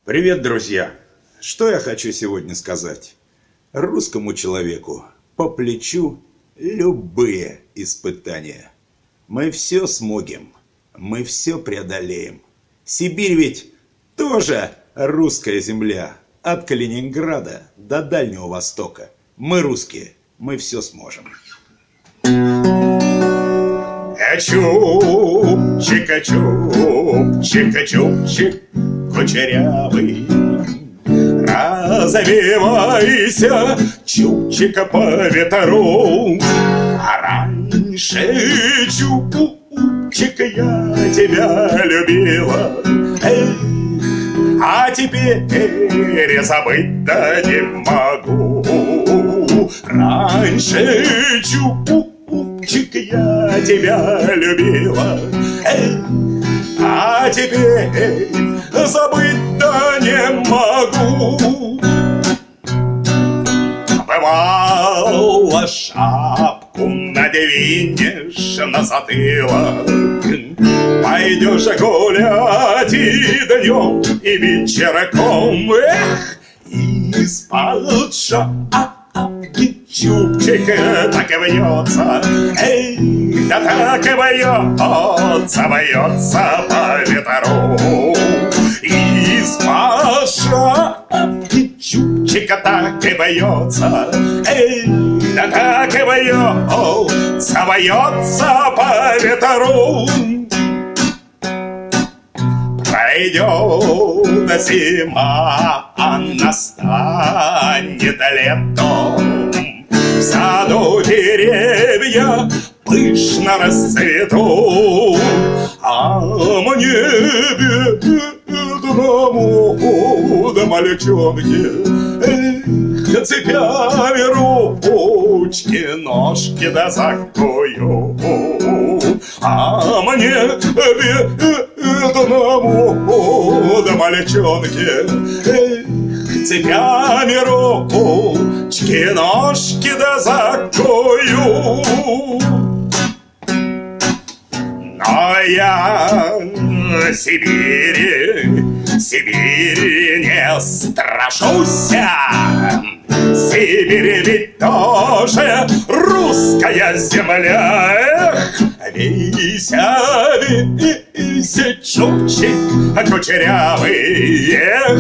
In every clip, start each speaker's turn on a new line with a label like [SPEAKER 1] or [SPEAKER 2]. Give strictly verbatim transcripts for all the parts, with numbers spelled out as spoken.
[SPEAKER 1] Привет, друзья! Что я хочу сегодня сказать? Русскому человеку по плечу любые испытания. Мы все смогем, мы все преодолеем. Сибирь ведь тоже русская земля. От Калининграда до Дальнего Востока. Мы русские, мы все сможем.
[SPEAKER 2] Чупчика-чуп, чика-чупчик кучерявый, развивайся, чупчика по ветру. А раньше, чупчика, я тебя любила, эй, а теперь я забыть да не могу. Раньше, чупчик, я тебя любила, эй, а теперь забыть да не могу. Бывало, шапку надвинешь на затылок, пойдешь гулять и днем, и вечерком. Эх, из-под шапки чупчик так и вьется, эй, да так и вьется, вьется по ветру. Из-под шапки чупчика так и вьется, эй, да так и вьется, вьется по ветру. Пройдет зима, а настанет лето. В саду деревья пышно расцветут, а мне бедному да мальчонке, эх, цепями ручки, ножки да закую. А мне бедному да мальчонке, эх, цепями ручки, ножки да закую. Но я Сибири, Сибири не страшуся. Сибирь ведь тоже русская земля. Эх, вися, вися, чупчик кучерявый, эх,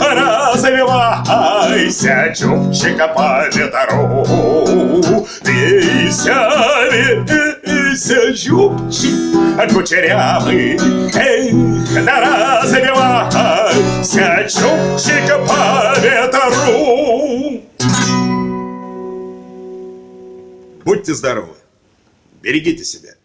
[SPEAKER 2] развивайся, чупчика по ветру. Вися, вися, чупчик кучерявый, эх, да развивайся, чупчика по ветру.
[SPEAKER 1] Будьте здоровы, берегите себя.